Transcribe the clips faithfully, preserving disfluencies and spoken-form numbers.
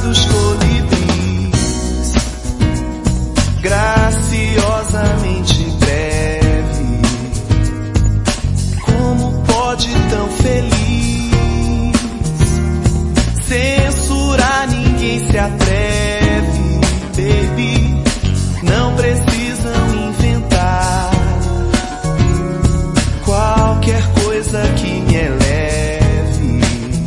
dos colibris, graciosamente breve. Como pode tão feliz censurar? Ninguém se atreve, baby. Não precisam inventar qualquer coisa que me eleve.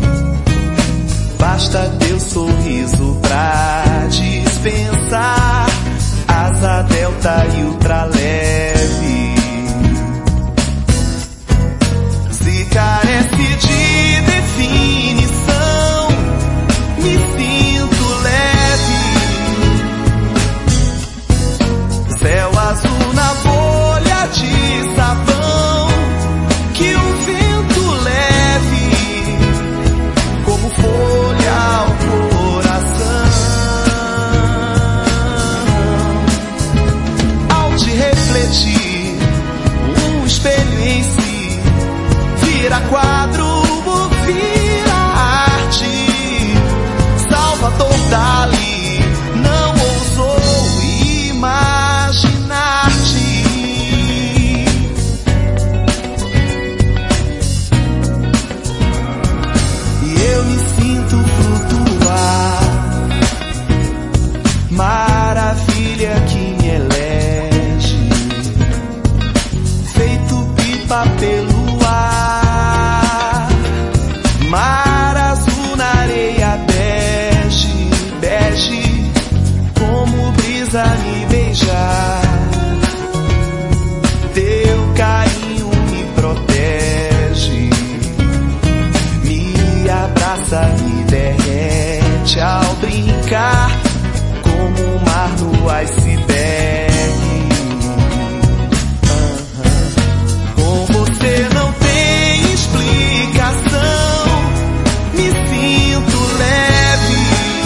Basta teu sorriso pra dispensar asa delta e ultraleve. Se carece de definição, me sinto leve. Céu azul na bolha de sabão que o vento leve, como folha ao coração. Ao te refletir, um espelho em si vira quadro, vira arte. Salvador Dali não ousou imaginar-te. E eu me sinto flutuar, maravilha que me elege, feito pipa pelo ar. Mar azul na areia bege, bege, como brisa me beijar. Teu carinho me protege, me abraça, me derrete ao brincar, como o mar no iceberg. Com você não tem explicação, me sinto leve.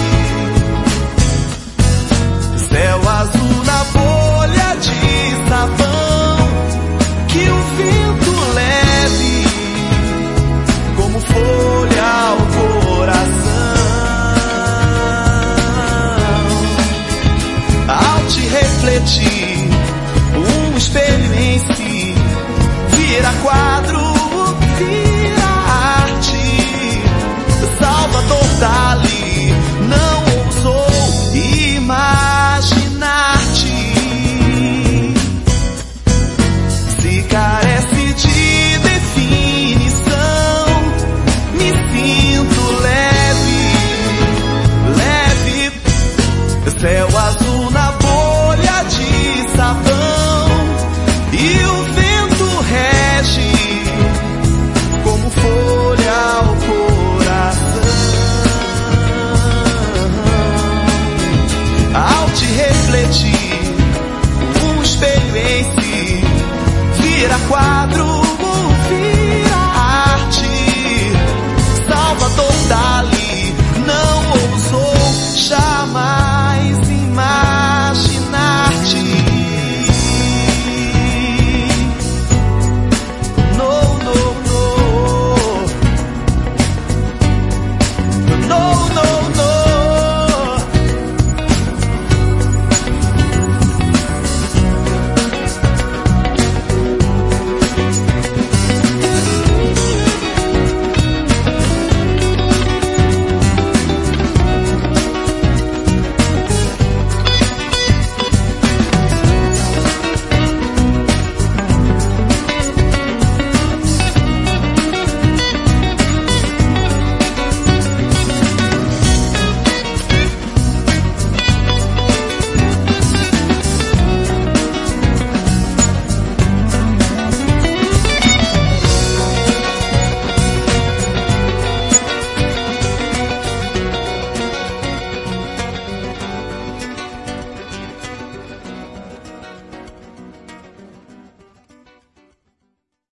Céu azul na bolha de sabão que o vento leve, como folha ao coração. Ao te refletir,